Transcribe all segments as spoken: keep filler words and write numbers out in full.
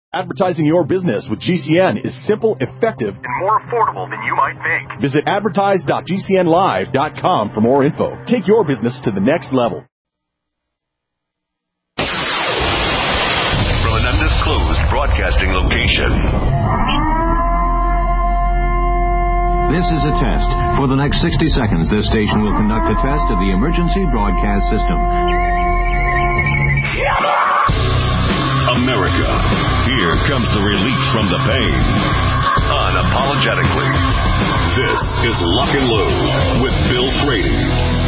Advertising your business with G C N is simple, effective, and more affordable than you might think. Visit advertise dot g c n live dot com for more info. Take your business to the next level. From an undisclosed broadcasting location. This is a test. For the next sixty seconds, this station will conduct a test of the emergency broadcast system. America, here comes the relief from the pain. Unapologetically. This is Lock and Load with Bill Frady.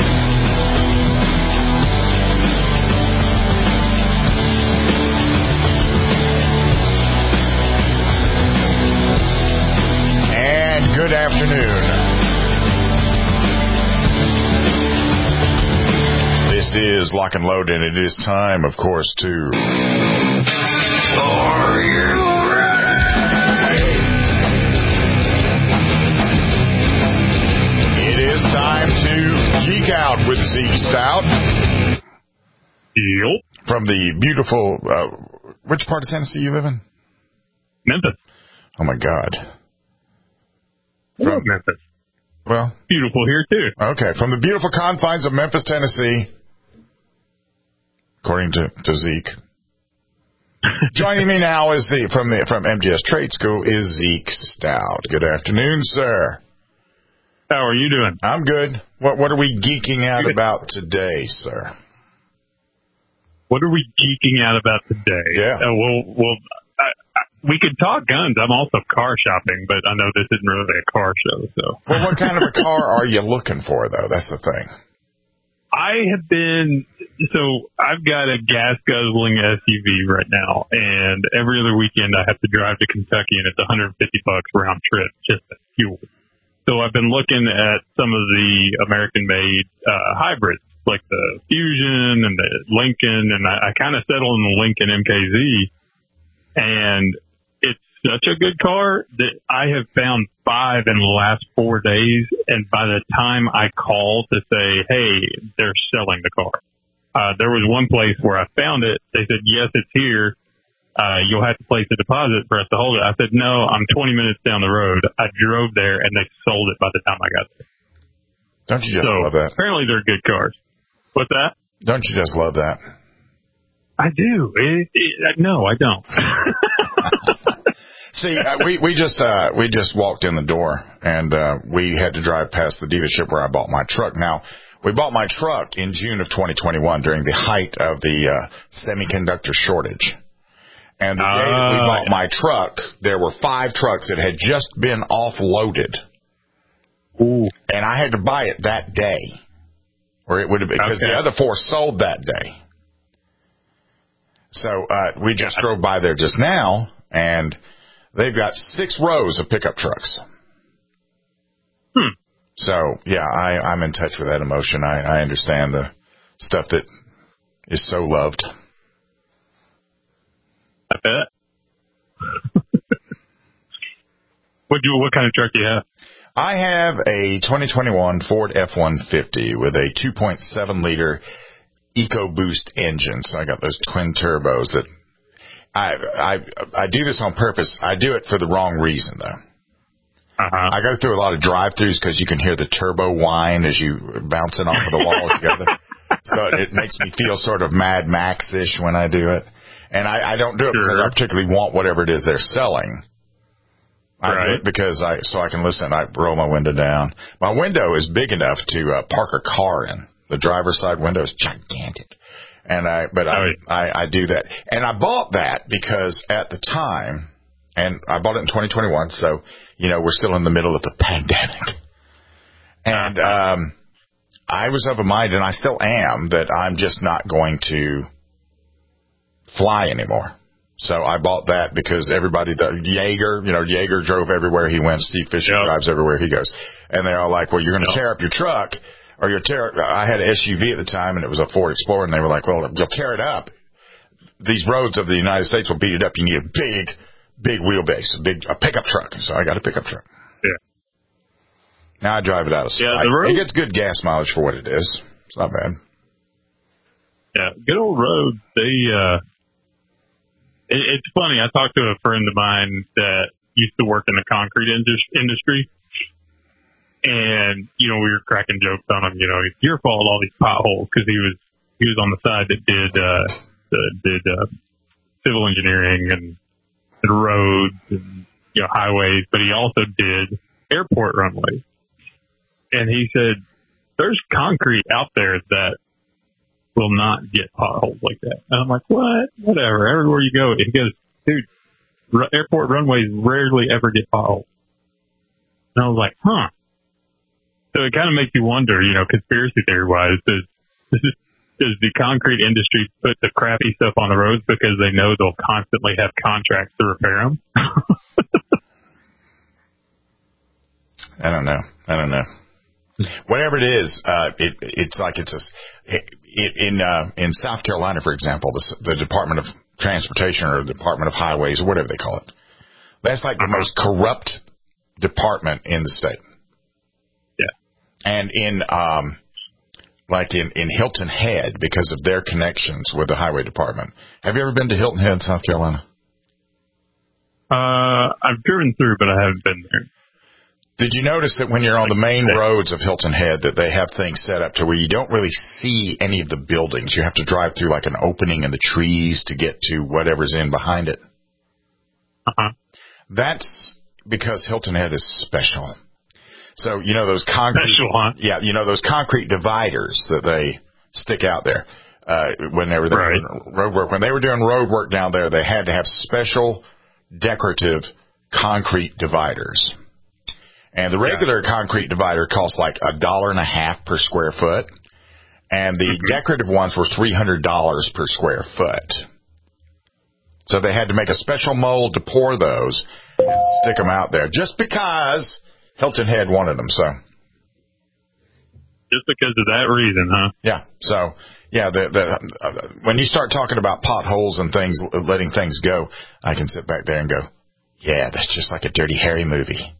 And good afternoon. This is Lock and Load, and it is time, of course, to... Are you ready? It is time to geek out with Zeke Stout. Yep. From the beautiful, uh, which part of Tennessee you live in? Memphis. Oh, my God. I love Memphis. Well. Beautiful here, too. Okay. From the beautiful confines of Memphis, Tennessee, according to, to Zeke. Joining me now is the from the from M G S Trade School is Zeke Stout. Good afternoon, sir. How are you doing? I'm good. What what are we geeking out about today, sir? What are we geeking out about today? Yeah. Uh, well, well, I, I, we could talk guns. I'm also car shopping, but I know this isn't really a car show. So. Well, what kind of a car are you looking for, though? That's the thing. I have been, so I've got a gas guzzling S U V right now, and every other weekend I have to drive to Kentucky, and it's one hundred fifty bucks round trip just as fuel. So I've been looking at some of the American-made uh, hybrids, like the Fusion and the Lincoln, and I, I kind of settled on the Lincoln M K Z, and it's such a good car that I have found five in the last four days. And by the time I call to say, hey, they're selling the car. Uh, there was one place where I found it. They said, yes, it's here. Uh, you'll have to place a deposit for us to hold it. I said, no, I'm twenty minutes down the road. I drove there and they sold it by the time I got there. Don't you just so love that? Apparently they're good cars. What's that? Don't you just love that? I do. It, it, no, I don't. See, uh, we we just uh, we just walked in the door, and uh, we had to drive past the dealership where I bought my truck. Now, we bought my truck in June of twenty twenty-one during the height of the uh, semiconductor shortage. And the day that we bought my truck, there were five trucks that had just been offloaded. Ooh. And I had to buy it that day, or it would have because okay. the other four sold that day. So uh, we just drove by there just now, and they've got six rows of pickup trucks. Hmm. So, yeah, I, I'm in touch with that emotion. I, I understand the stuff that is so loved. I bet. what, do, what kind of truck do you have? I have a twenty twenty-one Ford F one fifty with a two point seven liter EcoBoost engine. So I got those twin turbos that I, I, I do this on purpose. I do it for the wrong reason, though. Uh-huh. I go through a lot of drive-thrus because you can hear the turbo whine as you bouncing off of the wall together. So it makes me feel sort of Mad Max-ish when I do it. And I, I don't do it sure. because I particularly want whatever it is they're selling. I right. do it because I so I can listen. I roll my window down. My window is big enough to uh, park a car in. The driver's side window is gigantic. And I, but I, I, I do that. And I bought that because at the time, and I bought it in twenty twenty-one, so, you know, we're still in the middle of the pandemic. And, um, I was of a mind, and I still am, that I'm just not going to fly anymore. So I bought that because everybody, the Jaeger, you know, Jaeger drove everywhere he went. Steve Fisher yep. drives everywhere he goes. And they're all like, well, you're going to yep. tear up your truck. Or you'll tear, I had an S U V at the time, and it was a Ford Explorer, and they were like, well, you'll tear it up. These roads of the United States will beat it up. You need a big, big wheelbase, a big a pickup truck. So I got a pickup truck. Yeah. Now I drive it out of sight. Yeah, the road, it gets good gas mileage for what it is. It's not bad. Yeah, good old roads. They, uh, it, it's funny. I talked to a friend of mine that used to work in the concrete indus- industry. And, you know, we were cracking jokes on him, you know, it's your fault, all these potholes, because he was, he was on the side that did, uh, the, did, uh, civil engineering and, and roads and, you know, highways, but he also did airport runways. And he said, there's concrete out there that will not get potholes like that. And I'm like, what? Whatever. Everywhere you go. He goes, dude, r- airport runways rarely ever get potholes. And I was like, huh. So it kind of makes you wonder, you know, conspiracy theory wise, does, does the concrete industry put the crappy stuff on the roads because they know they'll constantly have contracts to repair them? I don't know. I don't know. Whatever it is, uh, it, it's like it's a, it, in, uh, in South Carolina, for example, the, the Department of Transportation or the Department of Highways or whatever they call it. That's like the uh-huh. most corrupt department in the state. And in, um, like in, in Hilton Head, because of their connections with the highway department. Have you ever been to Hilton Head, South Carolina? Uh, I've driven through, but I haven't been there. Did you notice that when you're on the main roads of Hilton Head that they have things set up to where you don't really see any of the buildings? You have to drive through like an opening in the trees to get to whatever's in behind it. Uh-huh. That's because Hilton Head is special. So, you know, those concrete, Special, huh? yeah, you know, those concrete dividers that they stick out there, uh, when they were doing right. road work. When they were doing road work down there, they had to have special decorative concrete dividers. And the regular yeah. concrete divider costs like a dollar and a half per square foot. And the mm-hmm. decorative ones were three hundred dollars per square foot. So they had to make a special mold to pour those and stick them out there just because Hilton Head wanted them, so. Just because of that reason, huh? Yeah. So, yeah, the, the, uh, when you start talking about potholes and things, letting things go, I can sit back there and go, yeah, that's just like a Dirty Harry movie.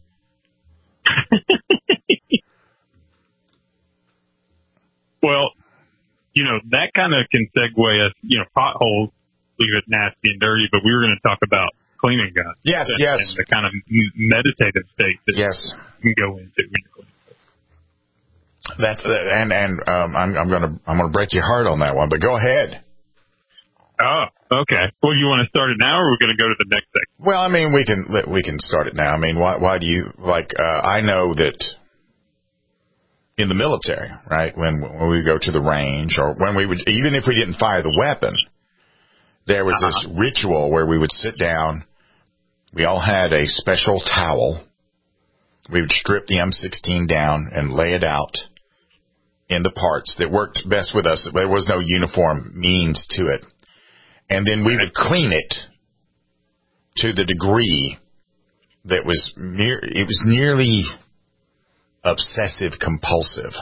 Well, you know, that kind of can segue us, you know, potholes, leave it nasty and dirty, but we were going to talk about cleaning guns. Yes, and, yes. And the kind of meditative state that yes. you can go into when you're cleaning. That's and and um, I'm I'm gonna I'm gonna break your heart on that one, but go ahead. Oh, okay. Well, you want to start it now, or we're going to go to the next segment? Well, I mean, we can we can start it now. I mean, why why do you like? Uh, I know that in the military, right? When when we go to the range, or when we would, even if we didn't fire the weapon, there was uh-huh. this ritual where we would sit down. We all had a special towel. We would strip the M sixteen down and lay it out in the parts that worked best with us. There was no uniform means to it. And then we would clean it to the degree that was near, it was nearly obsessive compulsive.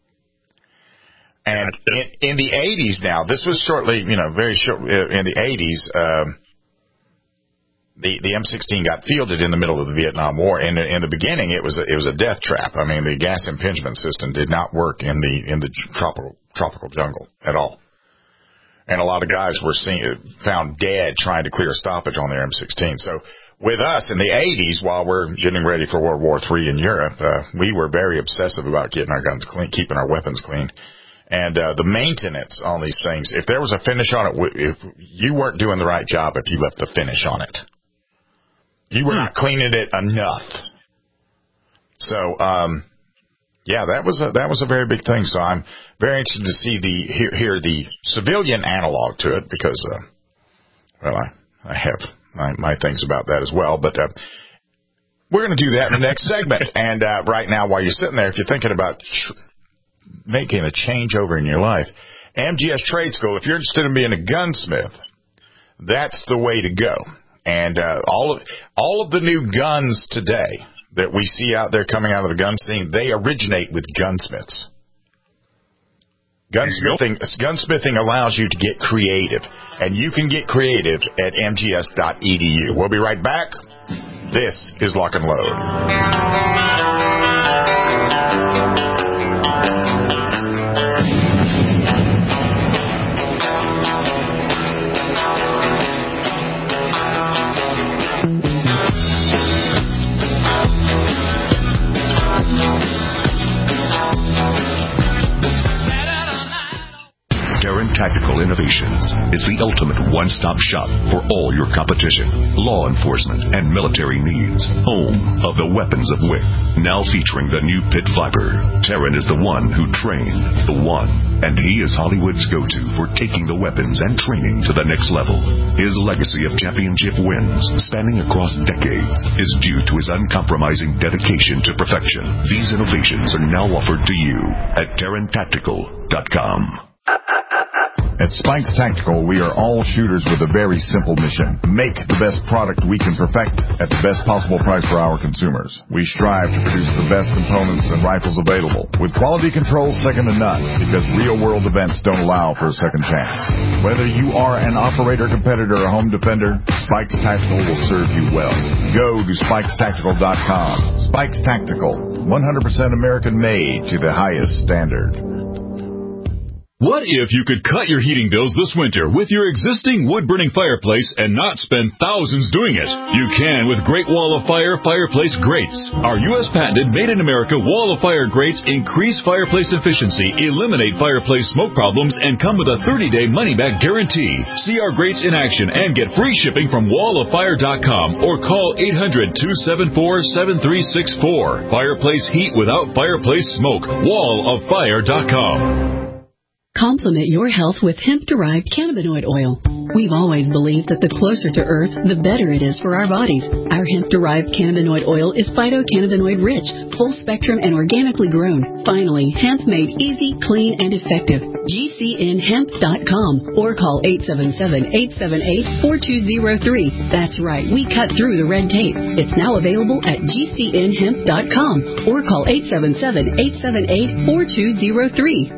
And in, in the eighties now, this was shortly, you know, very short, in the eighties, um, The the M sixteen got fielded in the middle of the Vietnam War, and in the beginning it was a, it was a death trap. I mean, the gas impingement system did not work in the in the tropical tropical jungle at all, and a lot of guys were seen, found dead trying to clear a stoppage on their M sixteen. So with us in the eighties, while we're getting ready for World War Three in Europe, uh, we were very obsessive about getting our guns clean, keeping our weapons clean. And uh, the maintenance on these things, if there was a finish on it, if you weren't doing the right job if you left the finish on it. You were not cleaning it enough. So, um, yeah, that was a, that was a very big thing. So I'm very interested to see the, hear, hear the civilian analog to it because, uh, well, I, I have my, my things about that as well, but, uh, we're going to do that in the next segment. And, uh, right now, while you're sitting there, if you're thinking about tr- making a changeover in your life, M G S Trade School, if you're interested in being a gunsmith, that's the way to go. And uh, all of all of the new guns today that we see out there coming out of the gun scene, they originate with gunsmiths. Gunsmithing gunsmithing allows you to get creative, and you can get creative at m g s dot e d u. We'll be right back. This is Lock and Load. Tactical Innovations is the ultimate one-stop shop for all your competition, law enforcement, and military needs. Home of the weapons of W I C. Now featuring the new Pit Viper, Terran is the one who trained the one, and he is Hollywood's go-to for taking the weapons and training to the next level. His legacy of championship wins, spanning across decades, is due to his uncompromising dedication to perfection. These innovations are now offered to you at Terran Tactical dot com. At Spikes Tactical, we are all shooters with a very simple mission. Make the best product we can perfect at the best possible price for our consumers. We strive to produce the best components and rifles available, with quality control second to none, because real-world events don't allow for a second chance. Whether you are an operator, competitor, or home defender, Spikes Tactical will serve you well. Go to Spikes Tactical dot com. Spikes Tactical, one hundred percent American-made to the highest standard. What if you could cut your heating bills this winter with your existing wood-burning fireplace and not spend thousands doing it? You can with Great Wall of Fire fireplace grates. Our U S patented made-in-America Wall of Fire grates increase fireplace efficiency, eliminate fireplace smoke problems, and come with a thirty-day money-back guarantee. See our grates in action and get free shipping from wall of fire dot com or call eight hundred, two seven four, seven three six four. Fireplace heat without fireplace smoke. wall of fire dot com. Complement your health with hemp-derived cannabinoid oil. We've always believed that the closer to Earth, the better it is for our bodies. Our hemp-derived cannabinoid oil is phytocannabinoid-rich, full-spectrum, and organically grown. Finally, hemp made easy, clean, and effective. G C N hemp dot com or call eight seven seven, eight seven eight, four two zero three. That's right, we cut through the red tape. It's now available at G C N hemp dot com or call eight seven seven, eight seven eight, four two zero three.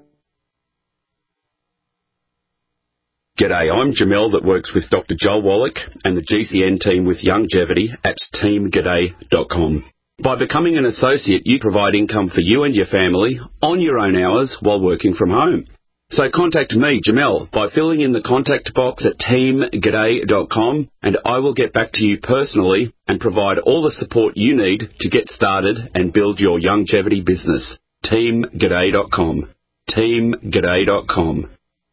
G'day, I'm Jamel that works with Doctor Joel Wallach and the G C N team with Longevity at team g'day dot com. By becoming an associate, you provide income for you and your family on your own hours while working from home. So contact me, Jamel, by filling in the contact box at team g'day dot com, and I will get back to you personally and provide all the support you need to get started and build your longevity business. team g'day dot com. team g'day dot com.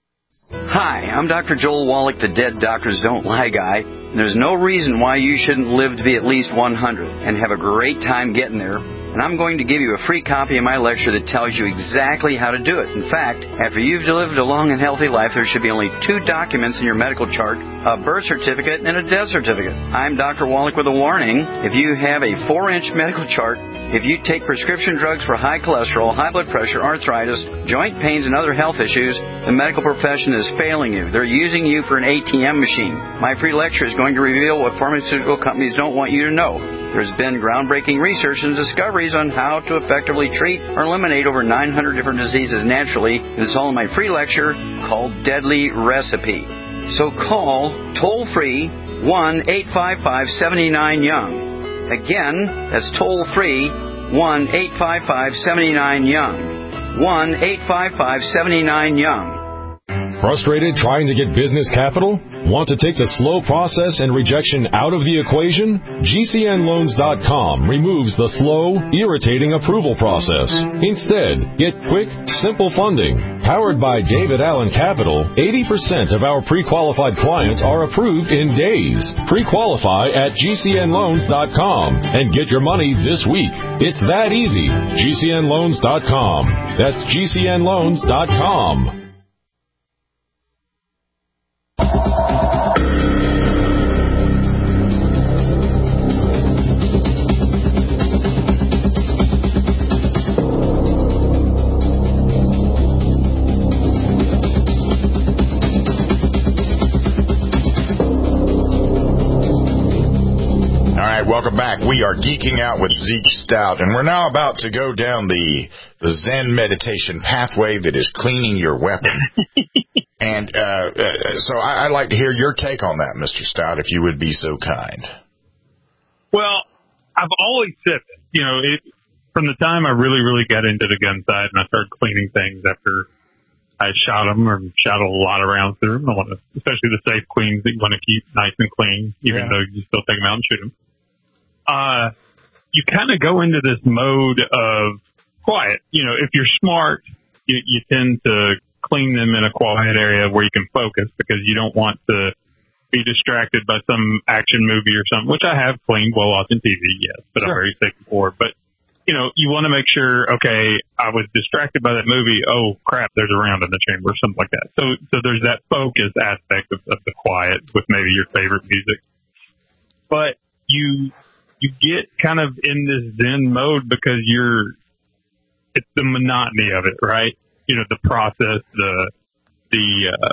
Hi, I'm Doctor Joel Wallach, the Dead Doctors Don't Lie guy. And there's no reason why you shouldn't live to be at least one hundred and have a great time getting there. And I'm going to give you a free copy of my lecture that tells you exactly how to do it. In fact, after you've lived a long and healthy life, there should be only two documents in your medical chart, a birth certificate and a death certificate. I'm Doctor Wallach with a warning. If you have a four-inch medical chart, if you take prescription drugs for high cholesterol, high blood pressure, arthritis, joint pains, and other health issues, the medical profession is failing you. They're using you for an A T M machine. My free lecture is going to reveal what pharmaceutical companies don't want you to know. There's been groundbreaking research and discoveries on how to effectively treat or eliminate over nine hundred different diseases naturally. And it's all in my free lecture called Deadly Recipe. So call toll-free one eight five five, seven nine, young. Again, that's toll-free one eight five five, seven nine, young. one eight five five, seven nine, young. Frustrated trying to get business capital? Want to take the slow process and rejection out of the equation? G C N loans dot com removes the slow, irritating approval process. Instead, get quick, simple funding. Powered by David Allen Capital, eighty percent of our pre-qualified clients are approved in days. Pre-qualify at G C N loans dot com and get your money this week. It's that easy. G C N loans dot com. That's G C N loans dot com. Welcome back. We are geeking out with Zeke Stout, and we're now about to go down the the Zen meditation pathway that is cleaning your weapon. and uh, uh, so I, I'd like to hear your take on that, Mister Stout, if you would be so kind. Well, I've always said this. You know, it, from the time I really, really got into the gun side and I started cleaning things after I shot them or shot a lot of rounds through them, I want to, especially the safe queens that you want to keep nice and clean, even yeah. though you still take them out and shoot them. Uh, you kind of go into this mode of quiet. You know, if you're smart, you, you tend to clean them in a quiet area where you can focus, because you don't want to be distracted by some action movie or something, which I have cleaned while watching T V, yes, but sure. I'm very sick before. But, you know, you want to make sure, okay, I was distracted by that movie. Oh, crap, there's a round in the chamber or something like that. So so there's that focus aspect of, of the quiet with maybe your favorite music. But you you get kind of in this Zen mode because you're, it's the monotony of it, right? You know, the process, the, the, uh,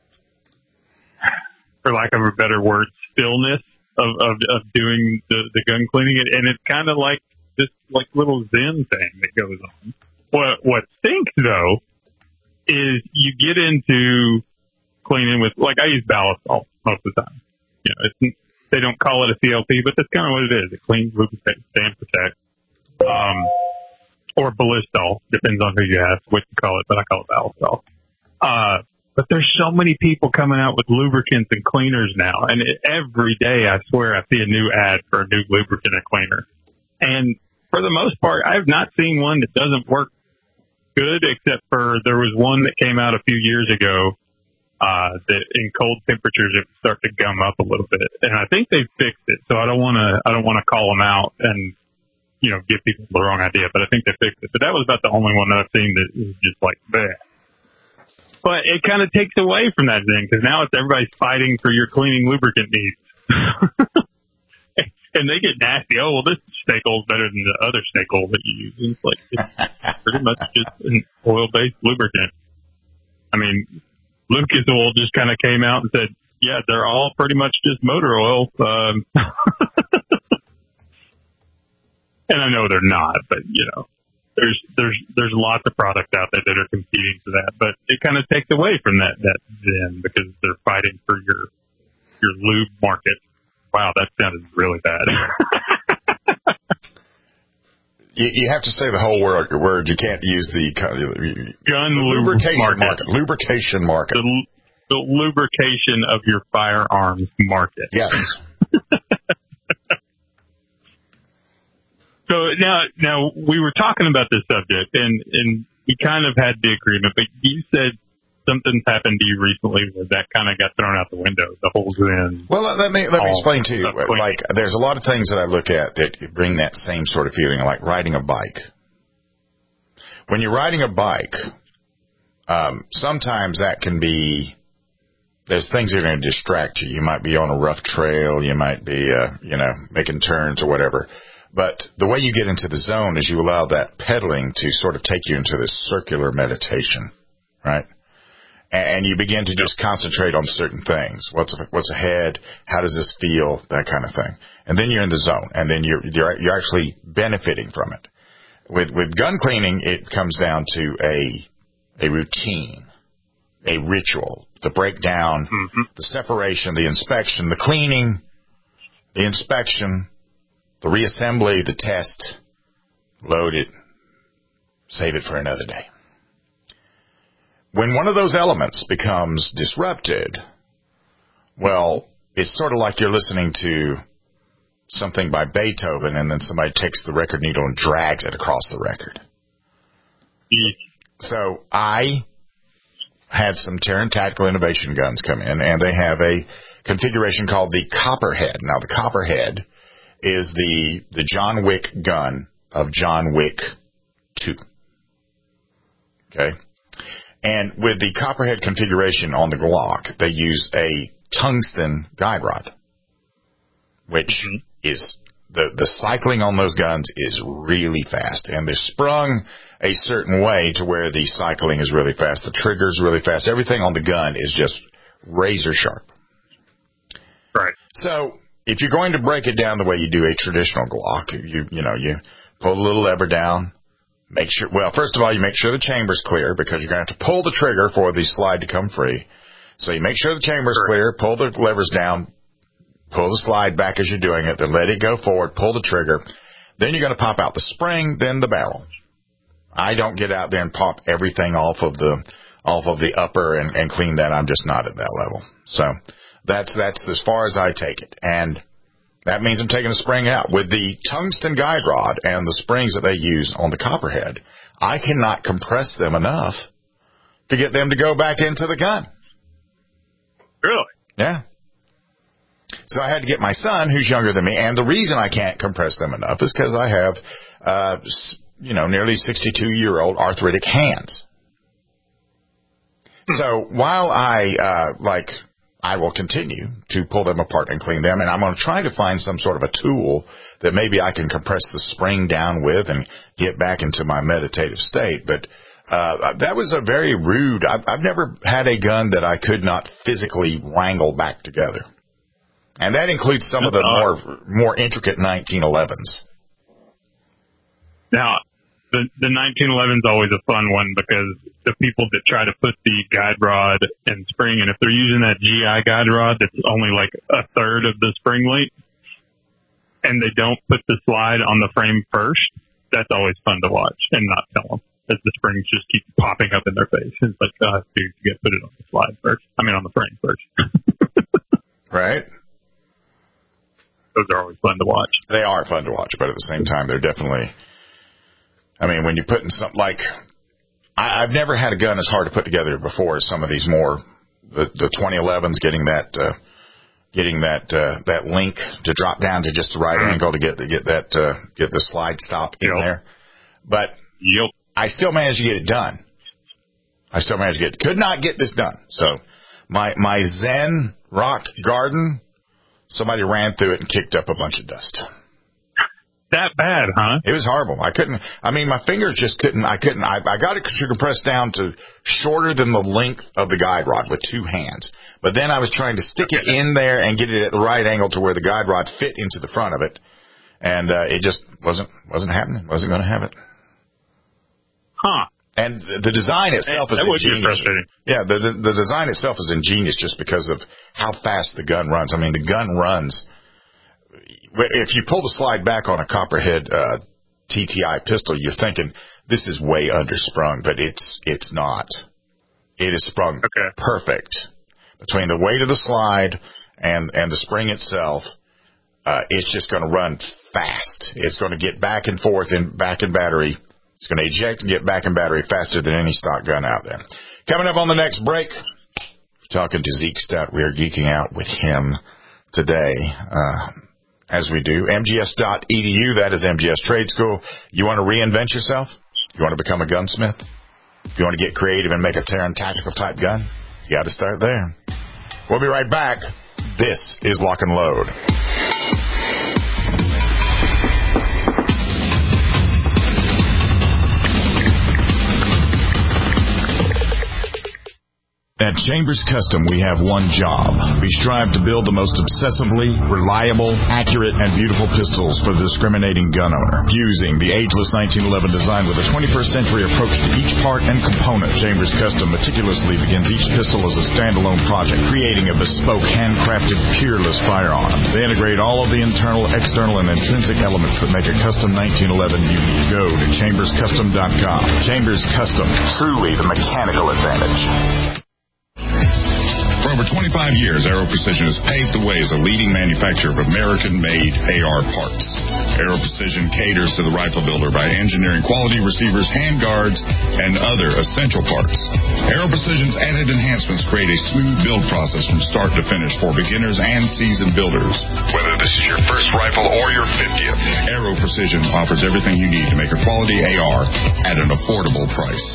for lack of a better word, stillness of, of, of doing the, the gun cleaning. And it's kind of like this like little Zen thing that goes on. What, what stinks though is you get into cleaning with, like I use ballast salt most of the time. You know, it's, they don't call it a C L P, but that's kind of what it is. It cleans, lubricates, and protects. Um, or Ballistol, depends on who you ask what you call it, but I call it ballast. Uh, But there's so many people coming out with lubricants and cleaners now. And it, every day, I swear, I see a new ad for a new lubricant and cleaner. And for the most part, I've not seen one that doesn't work good, except for there was one that came out a few years ago uh, that in cold temperatures, it would start to gum up a little bit. And I think they fixed it. So I don't want to I don't want to call them out and, you know, give people the wrong idea. But I think they fixed it. But that was about the only one that I've seen that is just like, bleh. But it kind of takes away from that thing, because now it's everybody's fighting for your cleaning lubricant needs. And they get nasty. Oh, well, this snake oil is better than the other snake oil that you use. And it's like, it's pretty much just an oil-based lubricant. I mean, Lucas Oil just kind of came out and said, yeah, they're all pretty much just motor oil. Um, and I know they're not, but, you know. There's there's there's lots of products out there that are competing for that, but it kind of takes away from that that zen, because they're fighting for your your lube market. Wow, that sounded really bad. you, you have to say the whole word. Word. You can't use the gun the lubrication market. market. Lubrication market. The, the lubrication of your firearms market. Yes. So now, now we were talking about this subject, and, and we kind of had the agreement, but you said something's happened to you recently where that kind of got thrown out the window, the whole Zen. Well, let me, let me explain to you. Like, there's a lot of things that I look at that bring that same sort of feeling, like riding a bike. When you're riding a bike, um, sometimes that can be, there's things that are going to distract you. You might be on a rough trail. You might be, uh, you know, making turns or whatever. But the way you get into the zone is you allow that pedaling to sort of take you into this circular meditation, right? And you begin to just concentrate on certain things. What's what's ahead? How does this feel? That kind of thing. And then you're in the zone, and then you're you're, you're actually benefiting from it. With with gun cleaning, it comes down to a a routine, a ritual, the breakdown, mm-hmm. the separation, the inspection, the cleaning, the inspection, the reassembly, the test, load it, save it for another day. When one of those elements becomes disrupted, well, it's sort of like you're listening to something by Beethoven, and then somebody takes the record needle and drags it across the record. So I had some Taran Tactical Innovation guns come in, and they have a configuration called the Copperhead. Now, the Copperhead is the the John Wick gun of John Wick two. Okay? And with the Copperhead configuration on the Glock, they use a tungsten guide rod, which mm-hmm. is, the, the cycling on those guns is really fast. And they're sprung a certain way to where the cycling is really fast. The trigger's really fast. Everything on the gun is just razor sharp. Right. So if you're going to break it down the way you do a traditional Glock, you you know, you pull the little lever down, make sure, well, first of all, you make sure the chamber's clear, because you're going to have to pull the trigger for the slide to come free. So you make sure the chamber's sure. clear, pull the levers down, pull the slide back as you're doing it, then let it go forward, pull the trigger. Then you're going to pop out the spring, then the barrel. I don't get out there and pop everything off of the off of the upper and, and clean that. I'm just not at that level. So that's that's as far as I take it. And that means I'm taking the spring out. With the tungsten guide rod and the springs that they use on the Copperhead, I cannot compress them enough to get them to go back into the gun. Really? Yeah. So I had to get my son, who's younger than me, and the reason I can't compress them enough is because I have, uh, you know, nearly sixty-two-year-old arthritic hands. So while I, uh, like, I will continue to pull them apart and clean them, and I'm going to try to find some sort of a tool that maybe I can compress the spring down with and get back into my meditative state. But uh, that was a very rude, I've, I've never had a gun that I could not physically wrangle back together. And that includes some of the more more intricate nineteen elevens. Now, the the nineteen eleven is always a fun one because the people that try to put the guide rod and spring, and if they're using that G I guide rod that's only like a third of the spring length, and they don't put the slide on the frame first, that's always fun to watch and not tell them, as the springs just keep popping up in their face. It's like, oh, dude, you got to put it on the slide first. I mean, on the frame first. Right. Those are always fun to watch. They are fun to watch, but at the same time, they're definitely, I mean, when you're putting something like, I, I've never had a gun as hard to put together before as some of these more, the, the twenty elevens, getting that, uh, getting that, uh, that link to drop down to just the right mm-hmm. angle to get, to get that, uh, get the slide stop in yep. there. But yep. I still managed to get it done. I still managed to get, could not get this done. So my, my Zen rock garden, somebody ran through it and kicked up a bunch of dust. That bad, huh? It was horrible. I couldn't, I mean, my fingers just couldn't, I couldn't, I, I got it to compress down to shorter than the length of the guide rod with two hands. But then I was trying to stick it in there and get it at the right angle to where the guide rod fit into the front of it. And, uh, it just wasn't, wasn't happening. Wasn't going to have it. Huh. And the design itself is that would ingenious. Be frustrating. Yeah, the, the the design itself is ingenious just because of how fast the gun runs. I mean, the gun runs. If you pull the slide back on a Copperhead uh, T T I pistol, you're thinking this is way undersprung, but it's it's not. It is sprung okay. perfect between the weight of the slide and and the spring itself. Uh, it's just going to run fast. It's going to get back and forth and back in battery. It's going to eject and get back in battery faster than any stock gun out there. Coming up on the next break, we're talking to Zeke Stout. We are geeking out with him today, uh, as we do. M G S dot E D U, that is M G S Trade School. You want to reinvent yourself? You want to become a gunsmith? If you want to get creative and make a Terran tactical type gun, you got to start there. We'll be right back. This is Lock and Load. At Chambers Custom, we have one job. We strive to build the most obsessively reliable, accurate, and beautiful pistols for the discriminating gun owner. Fusing the ageless nineteen eleven design with a twenty-first century approach to each part and component, Chambers Custom meticulously begins each pistol as a standalone project, creating a bespoke, handcrafted, peerless firearm. They integrate all of the internal, external, and intrinsic elements that make a custom nineteen eleven unique. Go to chambers custom dot com. Chambers Custom, truly the mechanical advantage. For over twenty-five years, Aero Precision has paved the way as a leading manufacturer of American-made A R parts. Aero Precision caters to the rifle builder by engineering quality receivers, handguards, and other essential parts. Aero Precision's added enhancements create a smooth build process from start to finish for beginners and seasoned builders. Whether this is your first rifle or your fiftieth, Aero Precision offers everything you need to make a quality A R at an affordable price.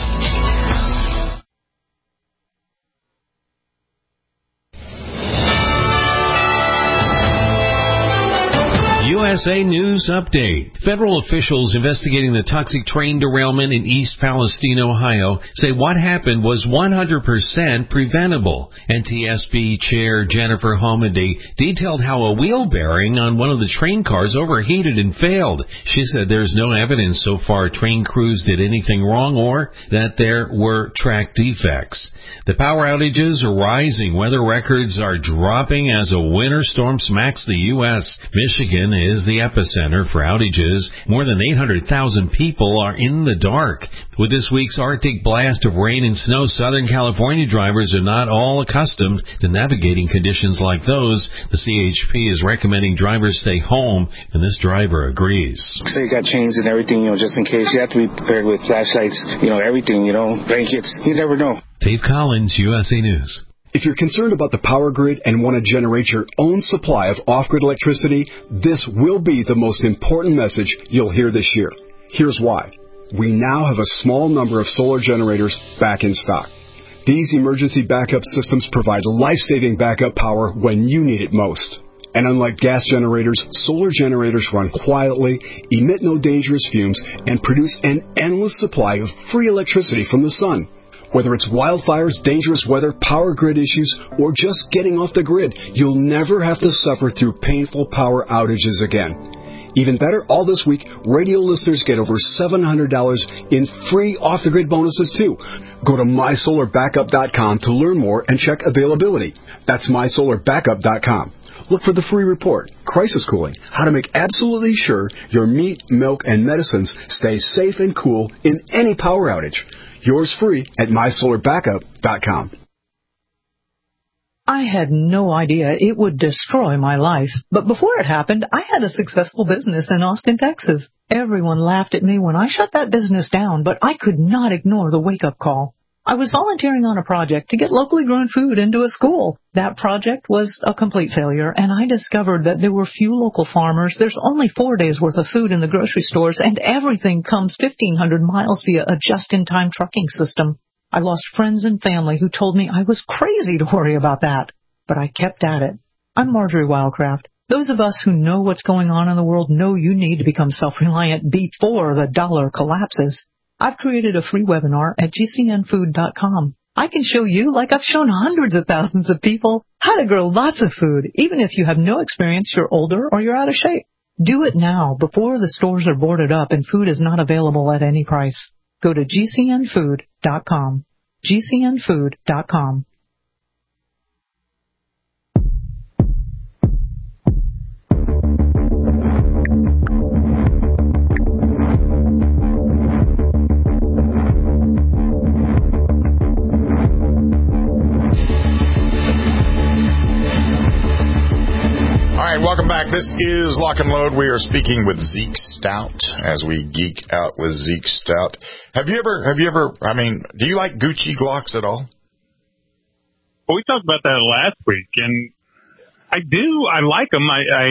U S A News Update. Federal officials investigating the toxic train derailment in East Palestine, Ohio, say what happened was one hundred percent preventable. N T S B Chair Jennifer Homendy detailed how a wheel bearing on one of the train cars overheated and failed. She said there's no evidence so far train crews did anything wrong or that there were track defects. The power outages are rising. Weather records are dropping as a winter storm smacks the U S Michigan is is the epicenter for outages. More than eight hundred thousand people are in the dark. With this week's Arctic blast of rain and snow, Southern California drivers are not all accustomed to navigating conditions like those. The C H P is recommending drivers stay home, and this driver agrees. So you got chains and everything, you know, just in case. You have to be prepared with flashlights, you know, everything, you know, blankets. You never know. Dave Collins, U S A News. If you're concerned about the power grid and want to generate your own supply of off-grid electricity, this will be the most important message you'll hear this year. Here's why. We now have a small number of solar generators back in stock. These emergency backup systems provide life-saving backup power when you need it most. And unlike gas generators, solar generators run quietly, emit no dangerous fumes, and produce an endless supply of free electricity from the sun. Whether it's wildfires, dangerous weather, power grid issues, or just getting off the grid, you'll never have to suffer through painful power outages again. Even better, all this week, radio listeners get over seven hundred dollars in free off-the-grid bonuses, too. Go to my solar backup dot com to learn more and check availability. That's my solar backup dot com. Look for the free report, Crisis Cooling, how to make absolutely sure your meat, milk, and medicines stay safe and cool in any power outage. Yours free at my solar backup dot com. I had no idea it would destroy my life. But before it happened, I had a successful business in Austin, Texas. Everyone laughed at me when I shut that business down, but I could not ignore the wake-up call. I was volunteering on a project to get locally grown food into a school. That project was a complete failure, and I discovered that there were few local farmers. There's only four days' worth of food in the grocery stores, and everything comes fifteen hundred miles via a just-in-time trucking system. I lost friends and family who told me I was crazy to worry about that, but I kept at it. I'm Marjorie Wildcraft. Those of us who know what's going on in the world know you need to become self-reliant before the dollar collapses. I've created a free webinar at G C N food dot com. I can show you, like I've shown hundreds of thousands of people, how to grow lots of food, even if you have no experience, you're older, or you're out of shape. Do it now, before the stores are boarded up and food is not available at any price. Go to G C N food dot com. G C N food dot com. All right, welcome back. This is Lock and Load. We are speaking with Zeke Stout as we geek out with Zeke Stout. Have you ever, have you ever, I mean, do you like Gucci Glocks at all? Well, we talked about that last week, and I do. I like them. I, I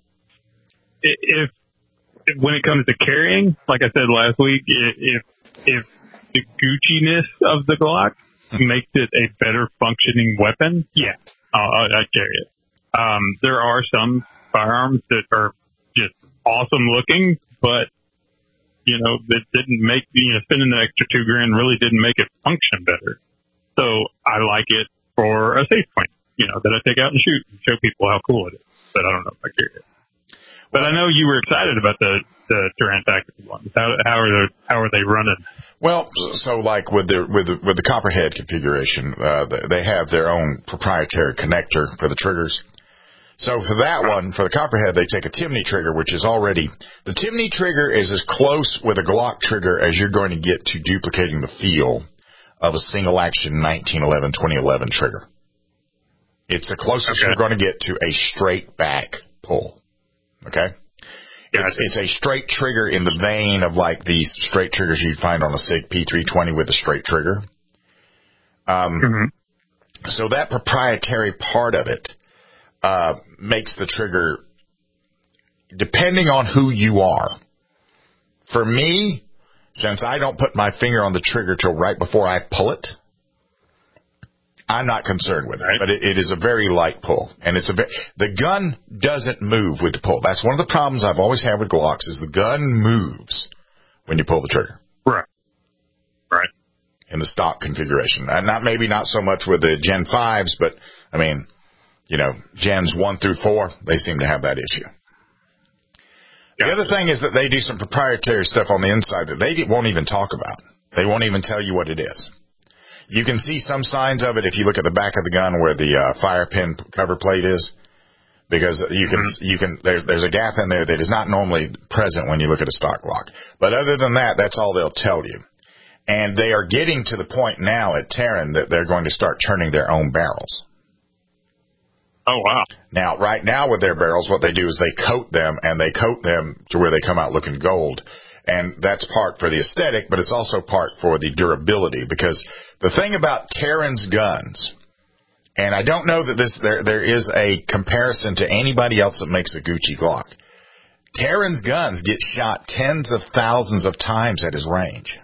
if, if when it comes to carrying, like I said last week, if if the Gucci-ness of the Glock makes it a better functioning weapon, yeah, I'll, I'd carry it. Um, there are some firearms that are just awesome looking, but, you know, that didn't make, you know, spending an extra two grand really didn't make it function better. So I like it for a safe point, you know, that I take out and shoot and show people how cool it is. But I don't know if I carry it. But I know you were excited about the, the Taran Tactical ones. How, how are they, how are they running? Well, so like with the, with the, with the Copperhead configuration, uh, they have their own proprietary connector for the triggers. So for that one, for the Copperhead, they take a Timney trigger, which is already, the Timney trigger is as close with a Glock trigger as you're going to get to duplicating the feel of a single action nineteen eleven twenty eleven trigger. It's the closest okay. you're going to get to a straight back pull. Okay? It's, it's a straight trigger in the vein of like these straight triggers you'd find on a SIG P three twenty with a straight trigger. Um, mm-hmm. So that proprietary part of it Uh, makes the trigger, depending on who you are. For me, since I don't put my finger on the trigger till right before I pull it, I'm not concerned with it. Right. But it, it is a very light pull, and it's a ve- the gun doesn't move with the pull. That's one of the problems I've always had with Glocks is the gun moves when you pull the trigger. Right. Right. In the stock configuration, and not maybe not so much with the Gen fives, but I mean. You know, gens one through four, they seem to have that issue. The other thing is that they do some proprietary stuff on the inside that they won't even talk about. They won't even tell you what it is. You can see some signs of it if you look at the back of the gun where the uh, fire pin cover plate is. because you can mm-hmm. you can there, there's a gap in there that is not normally present when you look at a stock Glock. But other than that, that's all they'll tell you. And they are getting to the point now at Taran that they're going to start turning their own barrels. Oh, wow. Now, right now with their barrels, what they do is they coat them, and they coat them to where they come out looking gold. And that's part for the aesthetic, but it's also part for the durability. Because the thing about Taran's guns, and I don't know that this there there is a comparison to anybody else that makes a Gucci Glock. Taran's guns get shot tens of thousands of times at his range.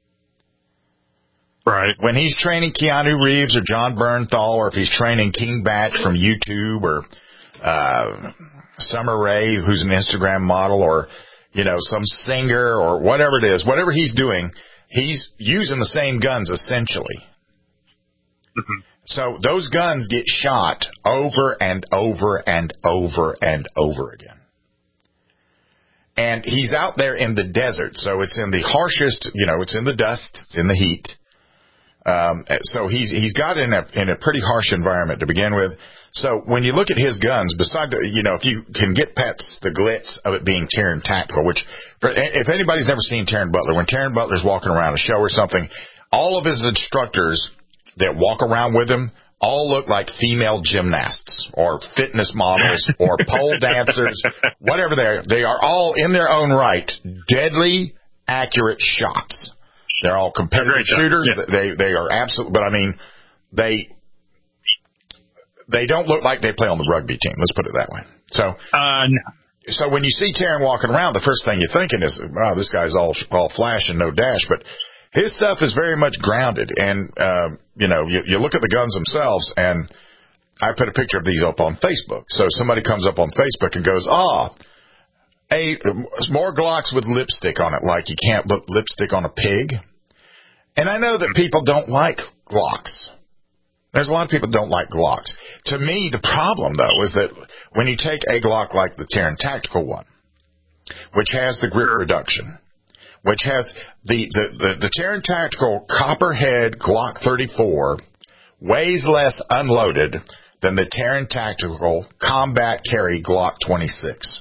Right. When he's training Keanu Reeves or John Bernthal, or if he's training King Batch from YouTube, or uh, Summer Rae, who's an Instagram model, or, you know, some singer, or whatever it is, whatever he's doing, he's using the same guns essentially. Mm-hmm. So those guns get shot over and over and over and over again. And he's out there in the desert, so it's in the harshest, you know, it's in the dust, it's in the heat. Um, so he's he's got in a in a pretty harsh environment to begin with. So when you look at his guns, beside the, you know, if you can get past the glitz of it being Taran Tactical, which for, if anybody's never seen Taran Butler, when Taran Butler's walking around a show or something, all of his instructors that walk around with him all look like female gymnasts or fitness models or pole dancers, whatever they are. They are all in their own right deadly accurate shots. They're all competitive shooters. Yeah. They they are absolute, but I mean, they they don't look like they play on the rugby team. Let's put it that way. So, uh, no. so when you see Taran walking around, the first thing you're thinking is, "Wow, this guy's all all flash and no dash." But his stuff is very much grounded, and uh, you know, you, you look at the guns themselves, and I put a picture of these up on Facebook. So somebody comes up on Facebook and goes, "Ah." Oh, A, more Glocks with lipstick on it, like you can't put lipstick on a pig. And I know that people don't like Glocks. There's a lot of people that don't like Glocks. To me, the problem, though, is that when you take a Glock like the Taran Tactical one, which has the grip reduction, which has the, the, the, the Taran Tactical Copperhead Glock thirty-four weighs less unloaded than the Taran Tactical Combat Carry Glock twenty-six.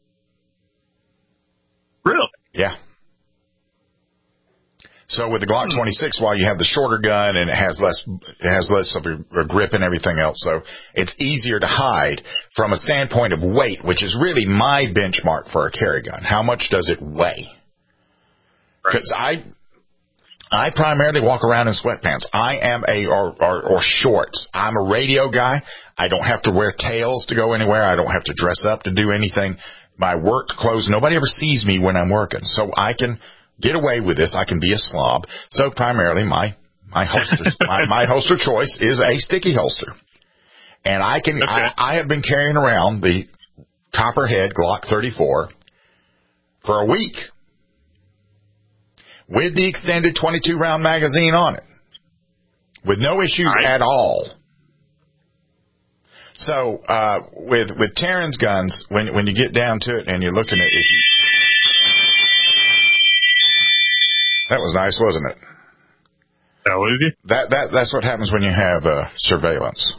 Really? Yeah. So with the Glock twenty-six, while you have the shorter gun and it has less, it has less of a, a grip and everything else, so it's easier to hide from a standpoint of weight, which is really my benchmark for a carry gun. How much does it weigh? Because I, I primarily walk around in sweatpants. I am a or, or or shorts. I'm a radio guy. I don't have to wear tails to go anywhere. I don't have to dress up to do anything. My work clothes, nobody ever sees me when I'm working. So I can get away with this. I can be a slob. So primarily my, my holster, my, my holster choice is a sticky holster. And I can, okay. I, I have been carrying around the Copperhead Glock thirty-four for a week with the extended twenty-two round magazine on it with no issues right. at all. So, uh, with, with Taran's guns, when, when you get down to it and you're looking at it, you, that was nice, wasn't it? That was it? That, that, that's what happens when you have, uh, surveillance.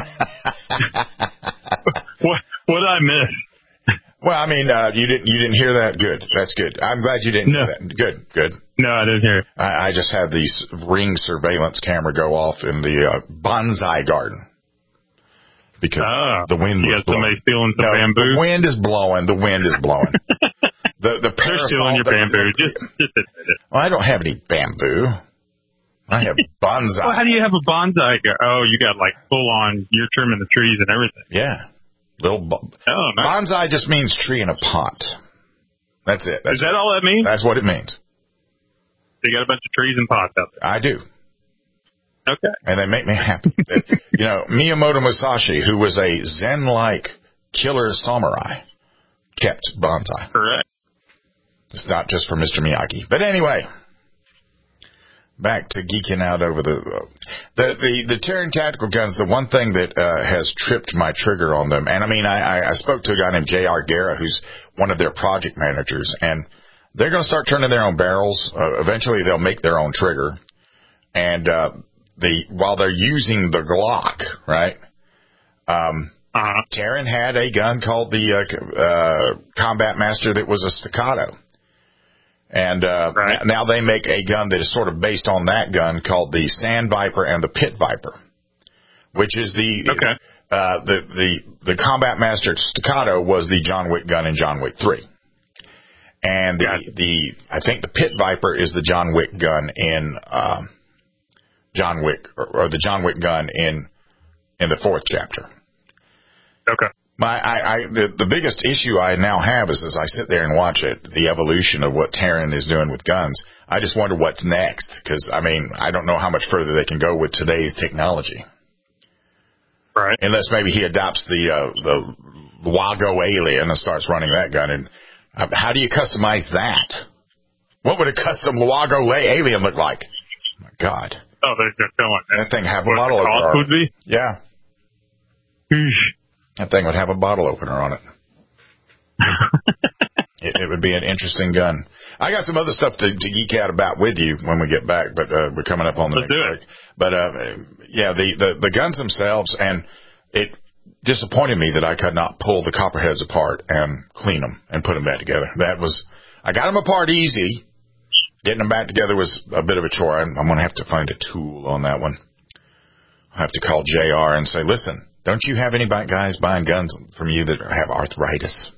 what, what did I miss? Well, I mean, uh, you didn't, you didn't hear that? Good. That's good. I'm glad you didn't no. hear that. Good, good. No, I didn't hear it. I, I just had the Ring surveillance camera go off in the, uh, bonsai garden. Because ah, the wind you was got blowing. somebody stealing some no, bamboo? The wind is blowing. The wind is blowing. the the They're stealing your bamboo. Just, just admit it. Well, I don't have any bamboo. I have bonsai. Well, how do you have a bonsai? Oh, you got like full on. You're trimming the trees and everything. Yeah, little. Bo- oh, nice. Bonsai just means tree in a pot. That's it. That's is that what, all that means? That's what it means. So you got a bunch of trees and pots out there. I do. Okay. And they make me happy. You know, Miyamoto Musashi, who was a Zen-like killer samurai, kept bonsai. Correct. It's not just for Mister Miyagi. But anyway, back to geeking out over the uh, the the, the Taran Tactical guns. The one thing that uh, has tripped my trigger on them, and I mean, I, I spoke to a guy named J R Guerra, who's one of their project managers, and they're going to start turning their own barrels. Uh, eventually, they'll make their own trigger, and uh, the while they're using the Glock, right? Um, Uh-huh. Taran had a gun called the uh, uh, Combat Master that was a staccato. And uh, right. now they make a gun that is sort of based on that gun called the Sand Viper and the Pit Viper, which is the okay. uh, the the the Combat Master staccato was the John Wick gun in John Wick three, and the gotcha. the I think the Pit Viper is the John Wick gun in uh, John Wick or, or the John Wick gun in in the fourth chapter. Okay. My, I, I, the, the biggest issue I now have is as I sit there and watch it, the evolution of what Taran is doing with guns, I just wonder what's next. Because, I mean, I don't know how much further they can go with today's technology. Right. Unless maybe he adopts the, uh, the Luago alien and starts running that gun. And uh, how do you customize that? What would a custom Luago alien look like? Oh, my God. Oh, there's no telling. That thing have a what bottle the cost opener. Would be? Yeah. That thing would have a bottle opener on it. it. It would be an interesting gun. I got some other stuff to, to geek out about with you when we get back, but uh, we're coming up on the Let's next do break. It. But uh, yeah, the, the the guns themselves, and it disappointed me that I could not pull the copperheads apart and clean them and put them back together. That was I got them apart easy. Getting them back together was a bit of a chore. I'm, I'm going to have to find a tool on that one. I have to call J R and say, listen. Don't you have any guys buying guns from you that have arthritis?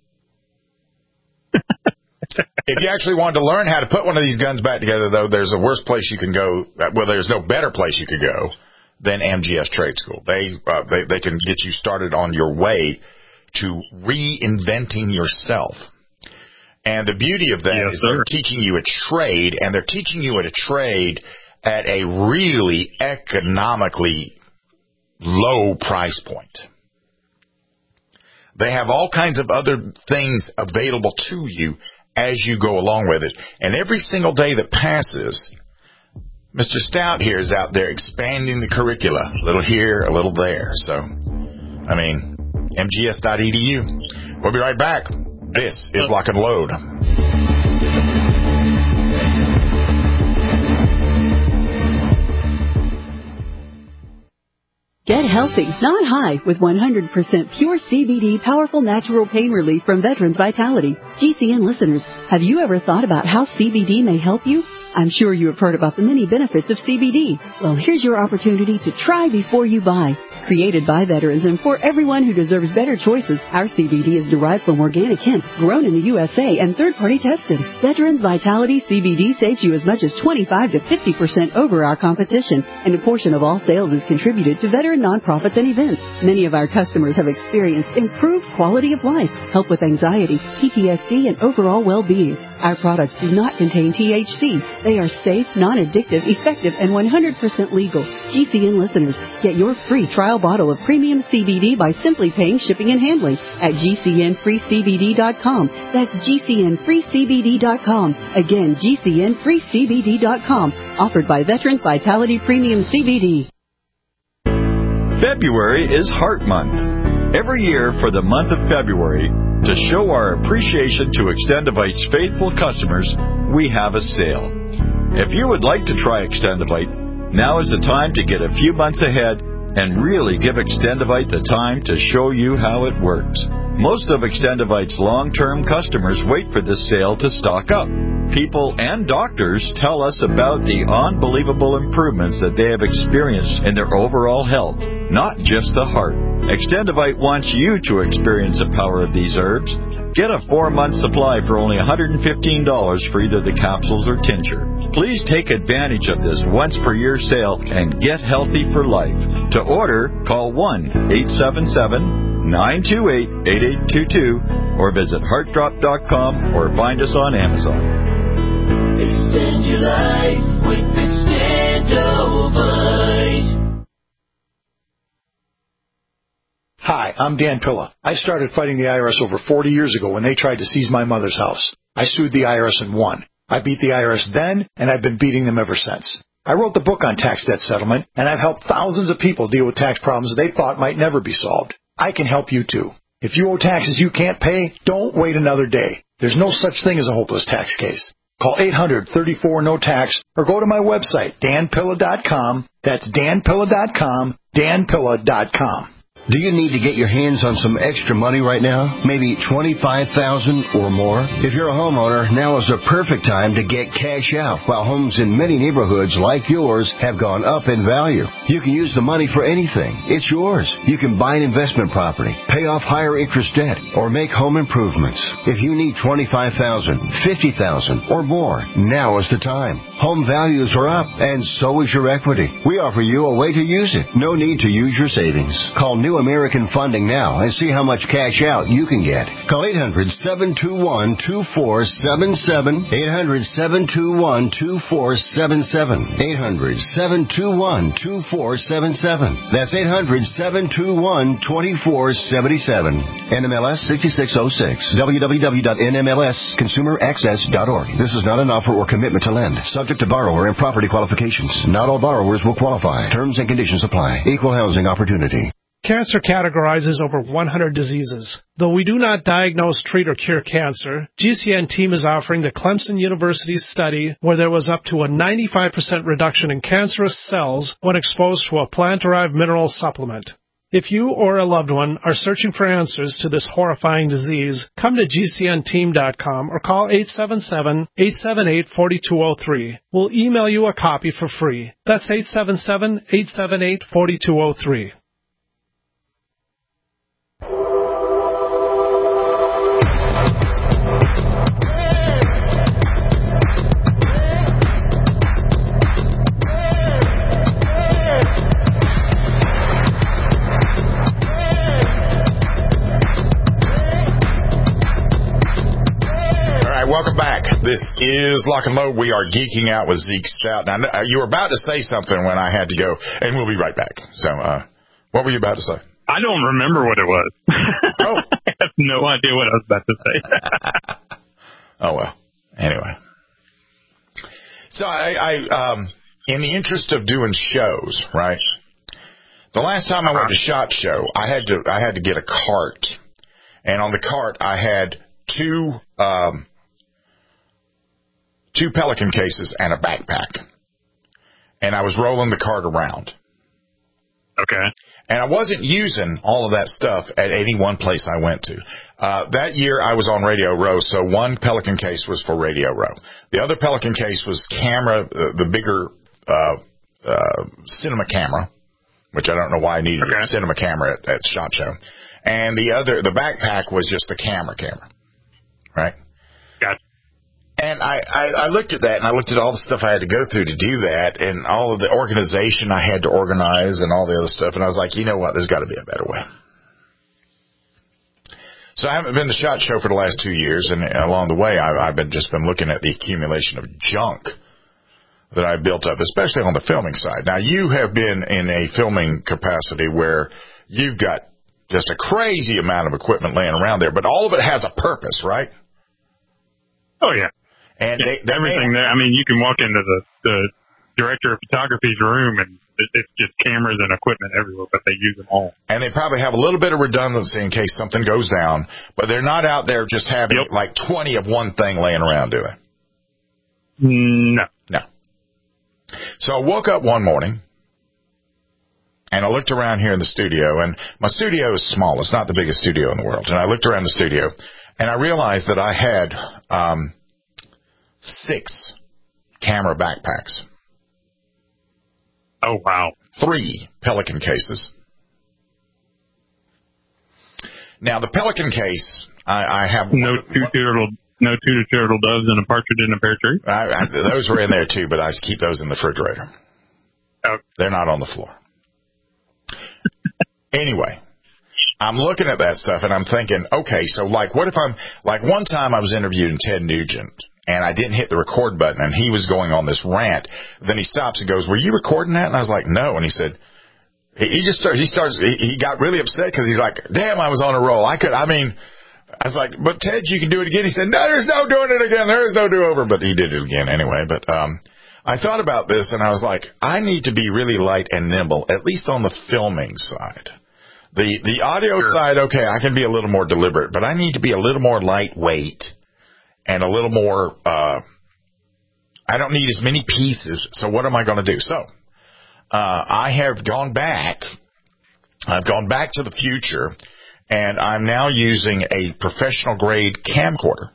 If you actually wanted to learn how to put one of these guns back together, though, there's a worse place you can go. Well, there's no better place you could go than M G S Trade School. They, uh, they, they can get you started on your way to reinventing yourself. And the beauty of that yes, is sir. They're teaching you a trade, and they're teaching you a trade at a really economically low price point. They have all kinds of other things available to you as you go along with it. And every single day that passes, Mister Stout here is out there expanding the curricula, a little here, a little there. So, I mean, M G S dot E D U. We'll be right back. This is Lock and Load. Get healthy, not high, with one hundred percent pure C B D powerful natural pain relief from Veterans Vitality. G C N listeners, have you ever thought about how C B D may help you? I'm sure you have heard about the many benefits of C B D. Well, here's your opportunity to try before you buy. Created by veterans and for everyone who deserves better choices, our C B D is derived from organic hemp, grown in the U S A and third-party tested. Veterans Vitality C B D saves you as much as twenty-five to fifty percent over our competition, and a portion of all sales is contributed to veteran nonprofits and events. Many of our customers have experienced improved quality of life, help with anxiety, P T S D, and overall well-being. Our products do not contain T H C. They are safe, non-addictive, effective, and one hundred percent legal. G C N listeners, get your free trial bottle of premium C B D by simply paying shipping and handling at G C N free C B D dot com. That's G C N free C B D dot com. Again, G C N free C B D dot com. Offered by Veterans Vitality Premium C B D. February is Heart Month. Every year for the month of February, to show our appreciation to Extendivite's faithful customers, we have a sale. If you would like to try Extendivite, now is the time to get a few months ahead and really give Extendivite the time to show you how it works. Most of Extendivite's long-term customers wait for this sale to stock up. People and doctors tell us about the unbelievable improvements that they have experienced in their overall health, not just the heart. Extendivite wants you to experience the power of these herbs. Get a four-month supply for only one hundred fifteen dollars for either the capsules or tincture. Please take advantage of this once-per-year sale and get healthy for life. To order, call one eight seven seven, nine two eight, eight eight two two or visit heart drop dot com or find us on Amazon. Extend your life with Extendovite. Hi, I'm Dan Pilla. I started fighting the I R S over forty years ago when they tried to seize my mother's house. I sued the I R S and won. I beat the I R S then, and I've been beating them ever since. I wrote the book on tax debt settlement, and I've helped thousands of people deal with tax problems they thought might never be solved. I can help you too. If you owe taxes you can't pay, don't wait another day. There's no such thing as a hopeless tax case. Call eight hundred, thirty-four, no tax or go to my website, dan pilla dot com. That's dan pilla dot com, dan pilla dot com. Do you need to get your hands on some extra money right now? Maybe twenty-five thousand dollars or more? If you're a homeowner, now is the perfect time to get cash out while homes in many neighborhoods like yours have gone up in value. You can use the money for anything. It's yours. You can buy an investment property, pay off higher interest debt, or make home improvements. If you need twenty-five thousand dollars, fifty thousand dollars or more, now is the time. Home values are up, and so is your equity. We offer you a way to use it. No need to use your savings. Call New American Funding now and see how much cash out you can get. Call eight hundred, seven two one, two four seven seven, eight hundred, seven two one, two four seven seven, eight hundred, seven two one, two four seven seven. That's eight hundred, seven two one, two four seven seven. N M L S sixty-six oh six. w w w dot n m l s consumer access dot org. This is not an offer or commitment to lend. Subject to borrower and property qualifications. Not all borrowers will qualify. Terms and conditions apply. Equal housing opportunity. Cancer categorizes over one hundred diseases. Though we do not diagnose, treat, or cure cancer, G C N team is offering the Clemson University study where there was up to a ninety-five percent reduction in cancerous cells when exposed to a plant-derived mineral supplement. If you or a loved one are searching for answers to this horrifying disease, come to G C N team dot com or call eight seven seven, eight seven eight, four two zero three. We'll email you a copy for free. That's eight seven seven, eight seven eight, four two zero three. Welcome back. This is Lock and Load. We are geeking out with Zeke Stout. Now, you were about to say something when I had to go, and we'll be right back. So, uh, what were you about to say? I don't remember what it was. Oh. I have no idea what I was about to say. Oh, well. Anyway. So, I, I, um, in the interest of doing shows, right? The last time I went to SHOT Show, I had to, I had to get a cart. And on the cart, I had two, um, two Pelican cases and a backpack. And I was rolling the cart around. Okay. And I wasn't using all of that stuff at any one place I went to. Uh, that year I was on Radio Row, so one Pelican case was for Radio Row. The other Pelican case was camera, uh, the bigger uh, uh, cinema camera, which I don't know why I needed okay. a cinema camera at, at SHOT Show. And the other, the backpack was just the camera camera. Right? Gotcha. And I, I, I looked at that, and I looked at all the stuff I had to go through to do that, and all of the organization I had to organize and all the other stuff, and I was like, you know what, there's got to be a better way. So I haven't been to SHOT Show for the last two years, and along the way, I, I've been just been looking at the accumulation of junk that I built up, especially on the filming side. Now, you have been in a filming capacity where you've got just a crazy amount of equipment laying around there, but all of it has a purpose, right? Oh, yeah. And yeah, they, they everything there. I mean, you can walk into the, the director of photography's room, and it, it's just cameras and equipment everywhere, but they use them all. And they probably have a little bit of redundancy in case something goes down, but they're not out there just having yep. like twenty of one thing laying around, do they? No. No. So I woke up one morning, and I looked around here in the studio, and my studio is small. It's not the biggest studio in the world. And I looked around the studio, and I realized that I had um, six camera backpacks. Oh, wow. Three Pelican cases. Now, the Pelican case, I, I have... No two turtle, no two turtle doves and a partridge in a pear tree? I, I, those were in there, too, but I keep those in the refrigerator. Oh. They're not on the floor. Anyway, I'm looking at that stuff, and I'm thinking, okay, so, like, what if I'm... Like, one time I was interviewing Ted Nugent, and I didn't hit the record button, and he was going on this rant. Then he stops and goes, were you recording that? And I was like, no. And he said, he just started, he starts, he got really upset because he's like, damn, I was on a roll. I could, I mean, I was like, but Ted, you can do it again. He said, no, there's no doing it again. There is no do-over. But he did it again anyway. But um, I thought about this, and I was like, I need to be really light and nimble, at least on the filming side. The, the audio sure. side, okay, I can be a little more deliberate, but I need to be a little more lightweight. And a little more, uh, I don't need as many pieces, so what am I going to do? So, uh, I have gone back I've gone back to the future, and I'm now using a professional-grade camcorder.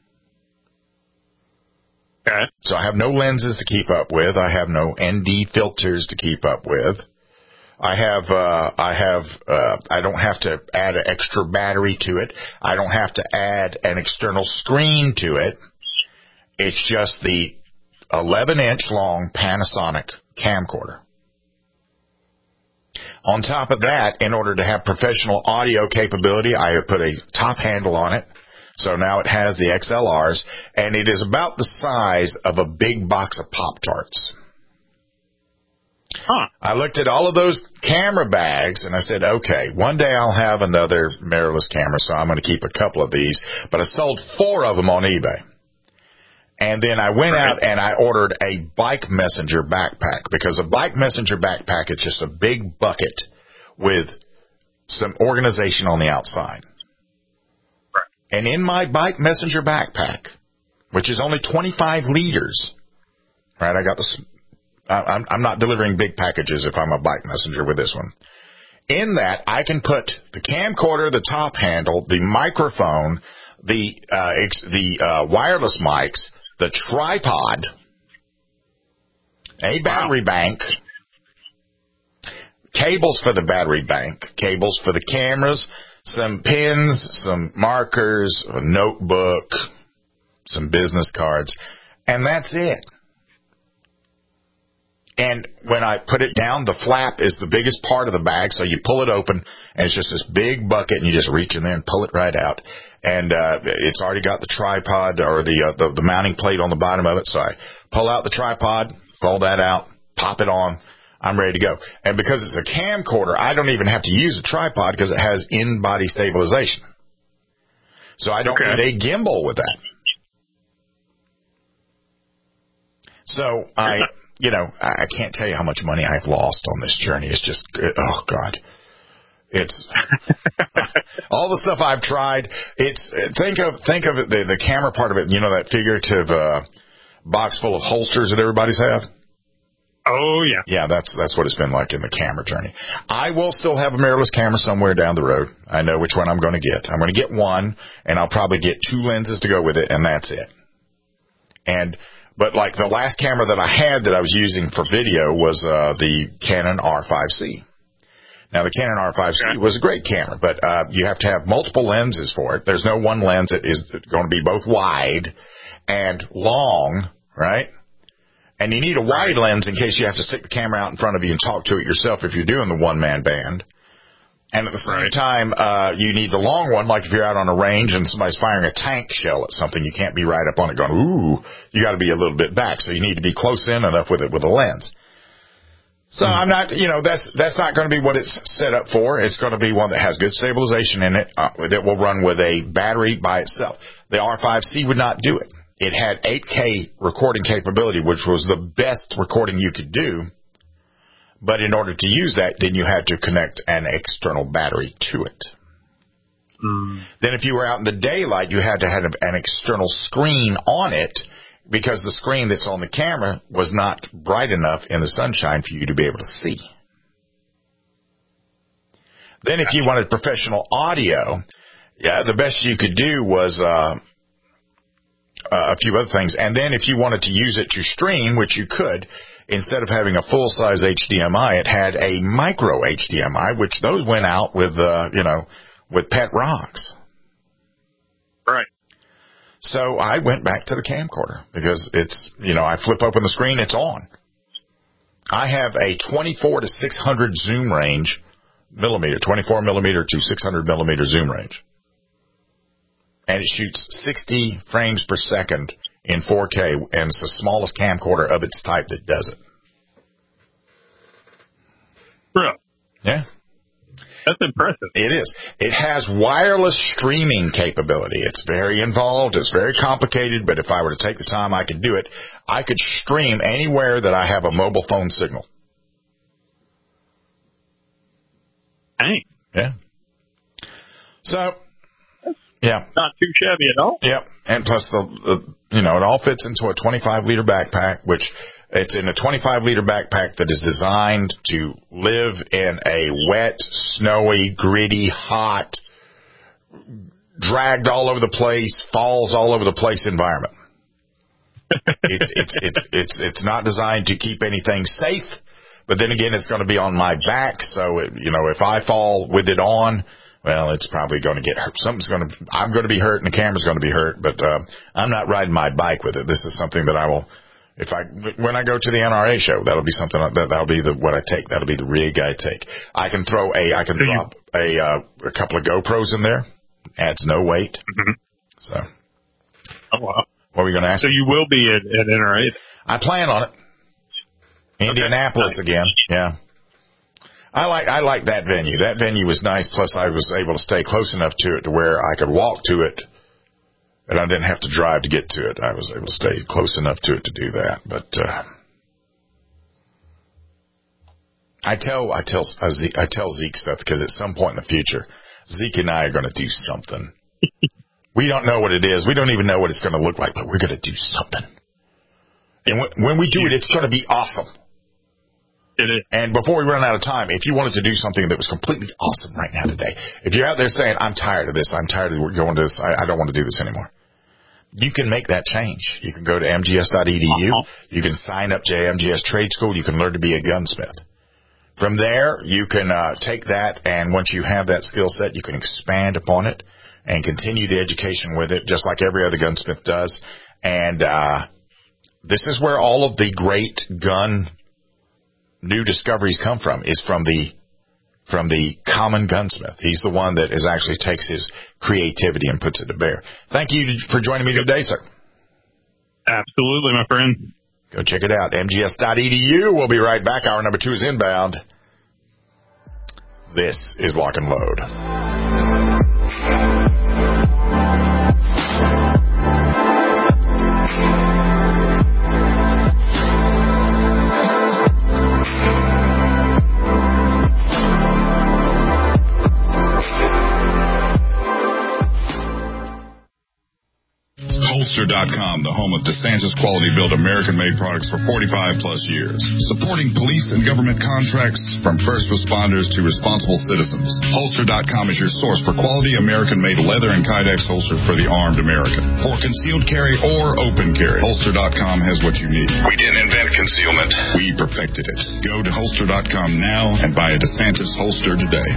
Okay. So I have no lenses to keep up with. I have no N D filters to keep up with. I have, uh, I have, uh, I don't have to add an extra battery to it. I don't have to add an external screen to it. It's just the eleven inch long Panasonic camcorder. On top of that, in order to have professional audio capability, I have put a top handle on it. So now it has the X L Rs, and it is about the size of a big box of Pop-Tarts. Huh. I looked at all of those camera bags, and I said, okay, one day I'll have another mirrorless camera, so I'm going to keep a couple of these. But I sold four of them on eBay. And then I went out and I ordered a Bike Messenger backpack, because a Bike Messenger backpack is just a big bucket with some organization on the outside. And in my Bike Messenger backpack, which is only twenty-five liters, right? I got this. I'm, I'm not delivering big packages if I'm a Bike Messenger with this one. In that, I can put the camcorder, the top handle, the microphone, the uh, ex, the uh, wireless mics, the tripod, a battery wow. bank, cables for the battery bank, cables for the cameras, some pens, some markers, a notebook, some business cards, and that's it. And when I put it down, the flap is the biggest part of the bag, so you pull it open, and it's just this big bucket, and you just reach in there and pull it right out. And uh, it's already got the tripod or the, uh, the the mounting plate on the bottom of it, so I pull out the tripod, fold that out, pop it on. I'm ready to go. And because it's a camcorder, I don't even have to use a tripod because it has in-body stabilization. So I don't okay. need a gimbal with that. So I, you know, I can't tell you how much money I've lost on this journey. It's just, oh, God. It's all the stuff I've tried. It's think of think of it, the, the camera part of it. You know, that figurative uh, box full of holsters that everybody's have? Oh, yeah. Yeah, that's that's what it's been like in the camera journey. I will still have a mirrorless camera somewhere down the road. I know which one I'm going to get. I'm going to get one, and I'll probably get two lenses to go with it, and that's it. And But like the last camera that I had that I was using for video was uh, the Canon R five C. Now, the Canon R five C okay. was a great camera, but uh, you have to have multiple lenses for it. There's no one lens that is going to be both wide and long, right? And you need a wide lens in case you have to stick the camera out in front of you and talk to it yourself if you're doing the one-man band. And at the same right. time, uh, you need the long one, like if you're out on a range and somebody's firing a tank shell at something, you can't be right up on it going, ooh, you got to be a little bit back. So you need to be close in enough with it with a lens. So mm-hmm. I'm not, you know, that's that's not going to be what it's set up for. It's going to be one that has good stabilization in it, uh, that will run with a battery by itself. The R five C would not do it. It had eight K recording capability, which was the best recording you could do. But in order to use that, then you had to connect an external battery to it. Mm. Then if you were out in the daylight, you had to have an external screen on it because the screen that's on the camera was not bright enough in the sunshine for you to be able to see. Then if you wanted professional audio, yeah, the best you could do was uh, uh, a few other things. And then if you wanted to use it to stream, which you could, instead of having a full-size H D M I, it had a micro H D M I, which those went out with, uh, you know, with pet rocks. Right. So I went back to the camcorder because it's, you know, I flip open the screen, it's on. I have a twenty-four to six hundred zoom range, millimeter, twenty-four millimeter to six hundred millimeter zoom range. And it shoots sixty frames per second in four K, and it's the smallest camcorder of its type that does it. Really? Yeah. That's impressive. It is. It has wireless streaming capability. It's very involved. It's very complicated, but if I were to take the time, I could do it. I could stream anywhere that I have a mobile phone signal. Dang. Yeah. So, yeah. Not too shabby at all. Yep. And plus, the, the you know, it all fits into a twenty-five liter backpack, which It's in a twenty-five liter backpack that is designed to live in a wet, snowy, gritty, hot, dragged all over the place, falls all over the place environment. it's, it's, it's, it's, it's not designed to keep anything safe, but then again, it's going to be on my back. So, it, you know, if I fall with it on, well, it's probably going to get hurt. Something's going to, I'm going to be hurt and the camera's going to be hurt, but, um, I'm not riding my bike with it. This is something that I will, if I, when I go to the N R A show, that'll be something that, that'll be the, what I take. That'll be the rig I take. I can throw a, I can drop a, uh, a couple of GoPros in there. Adds no weight. Mm-hmm. So. Oh, wow. What were you going to ask? So you will be at, at N R A? I plan on it. Indianapolis okay. again. Yeah. I like, I like that venue. That venue was nice. Plus I was able to stay close enough to it to where I could walk to it and I didn't have to drive to get to it. I was able to stay close enough to it to do that. But, uh, I tell, I tell, I tell Zeke stuff because at some point in the future, Zeke and I are going to do something. We don't know what it is. We don't even know what it's going to look like, but we're going to do something. And when, when we do it, it's going to be awesome. It is. And before we run out of time, if you wanted to do something that was completely awesome right now today, if you're out there saying, I'm tired of this, I'm tired of going to this, I, I don't want to do this anymore, you can make that change. You can go to M G S dot E D U. Uh-huh. You can sign up to M G S Trade School. You can learn to be a gunsmith. From there, you can uh, take that, and once you have that skill set, you can expand upon it and continue the education with it, just like every other gunsmith does. And uh, this is where all of the great gun new discoveries come from, is from the from the common gunsmith. He's the one that is actually takes his creativity and puts it to bear. Thank you for joining me today, sir. Absolutely, my friend. Go check it out, M G S dot E D U. We'll be right back. Hour number two is inbound. This is Lock and Load. Holster dot com, the home of DeSantis quality-built American-made products for forty-five plus years. Supporting police and government contracts from first responders to responsible citizens. Holster dot com is your source for quality American-made leather and Kydex holsters for the armed American. For concealed carry or open carry, Holster dot com has what you need. We didn't invent concealment. We perfected it. Go to Holster dot com now and buy a DeSantis holster today.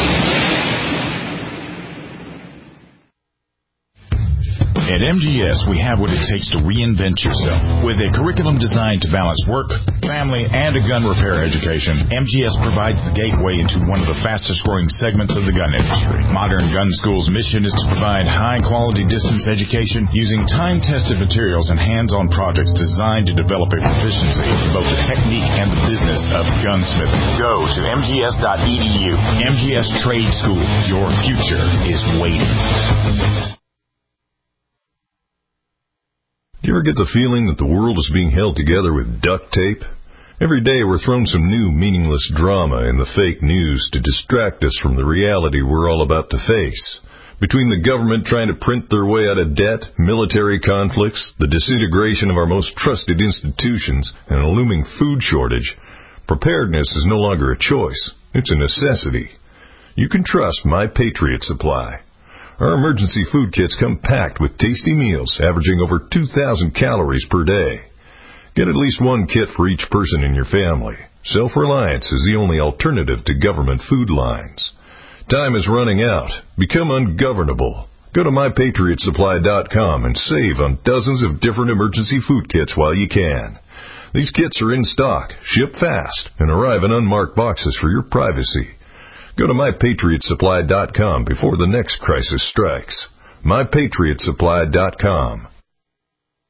At M G S, we have what it takes to reinvent yourself. With a curriculum designed to balance work, family, and a gun repair education, M G S provides the gateway into one of the fastest-growing segments of the gun industry. Modern Gun School's mission is to provide high-quality distance education using time-tested materials and hands-on projects designed to develop a proficiency in both the technique and the business of gunsmithing. Go to M G S dot E D U. M G S Trade School. Your future is waiting. Do you ever get the feeling that the world is being held together with duct tape? Every day we're thrown some new meaningless drama in the fake news to distract us from the reality we're all about to face. Between the government trying to print their way out of debt, military conflicts, the disintegration of our most trusted institutions, and a looming food shortage, preparedness is no longer a choice. It's a necessity. You can trust My Patriot Supply. Our emergency food kits come packed with tasty meals averaging over two thousand calories per day. Get at least one kit for each person in your family. Self-reliance is the only alternative to government food lines. Time is running out. Become ungovernable. Go to My Patriot Supply dot com and save on dozens of different emergency food kits while you can. These kits are in stock, ship fast, and arrive in unmarked boxes for your privacy. Go to My Patriot Supply dot com before the next crisis strikes. My Patriot Supply dot com.